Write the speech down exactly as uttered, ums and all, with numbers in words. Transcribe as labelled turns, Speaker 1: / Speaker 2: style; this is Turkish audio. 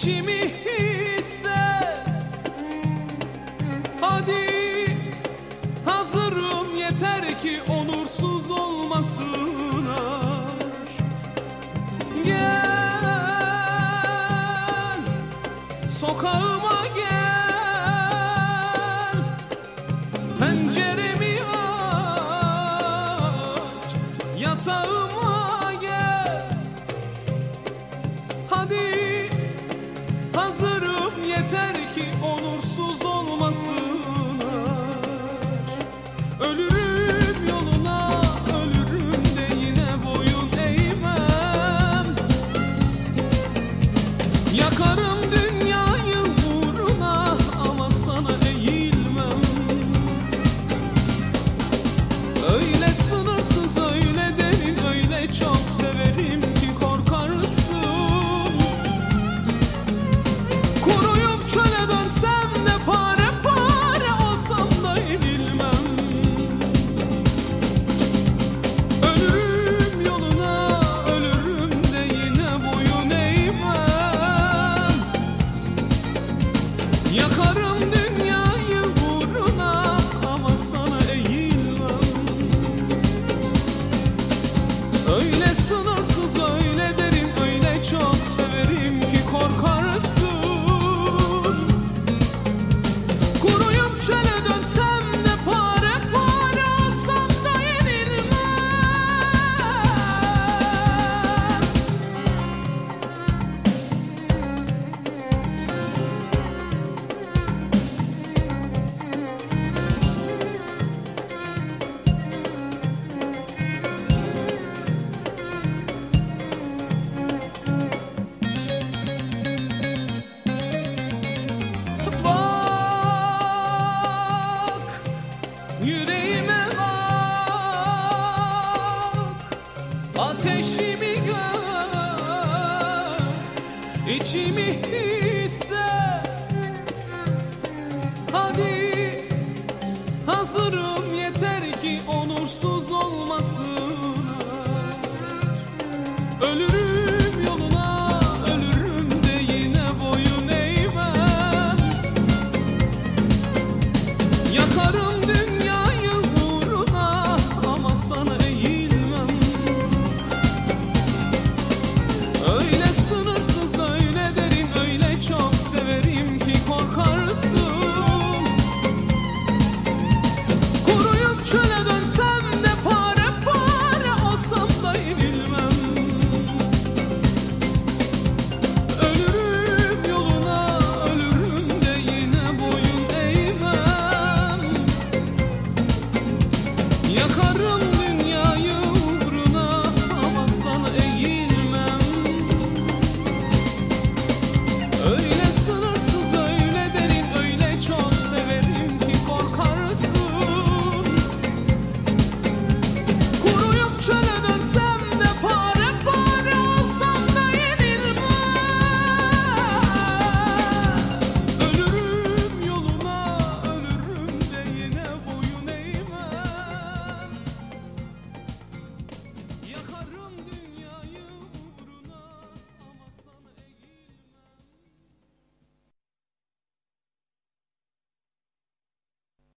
Speaker 1: içimi hisset. Hadi hazırım, yeter ki onursuz olmasın aşk. Gel sokağıma gel, penceremi aç, yatağıma gel. Hadi hazırım, yeter ki onursuz olmasın aşk. Ölürüm yoluna, ölürüm de yine boyun eğmem. Yakarım dünyayı uğruna ama sana eğilmem. Öyle sınırsız, öyle derin, öyle çok severim ki korkarsın. Kuruyup çöle dönsem de pare pare olsam da yenilmem. Ölürüm yoluna, ölürüm de yine boyun eğmem. Yakarım dünyayı uğruna ama sana eğilmem. Öyle sınırsız, öyle derin, öyle çok severim ki korkarsın. Kuruyup çöle dönsem de pare pare olsam da yenilmem. Bak yüreğime bak, ateşimi gör, içimi hisset. Hadi hazırım, yeter ki onursuz olmasın aşk. Ölürüm yoluna, ölürüm de yine boyun eğmem. Yakarım dünyayı uğruna ama sana eğilmem. Öyle sınırsız, öyle derin, öyle çok severim ki korkarsın. Kuruyup çöle dönsem de pare pare olsam da yenilmem. Ölürüm yoluna, ölürüm de yine boyun eğmem. Yakarım dünyayı uğruna ama sana eğilmem. Öyle